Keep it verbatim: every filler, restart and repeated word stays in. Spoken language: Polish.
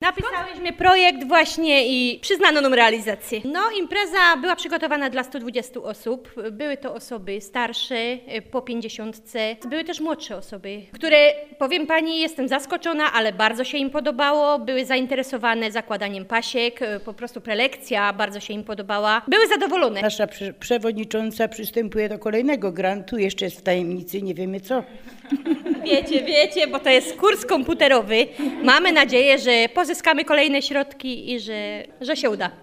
Napisałyśmy projekt właśnie i przyznano nam realizację. No, impreza była przygotowana dla stu dwudziestu osób. Były to osoby starsze, po pięćdziesiątce. Były też młodsze osoby, które, powiem pani, jestem zaskoczona, ale bardzo się im podobało. Były zainteresowane zakładaniem pasiek, po prostu prelekcja bardzo się im podobała. Były zadowolone. Nasza prze- przewodnicząca przystępuje do kolejnego grantu, jeszcze jest w tajemnicy, nie wiemy co. Wiecie, wiecie, bo to jest kurs komputerowy. Mamy nadzieję, że pozyskamy kolejne środki i że, że się uda.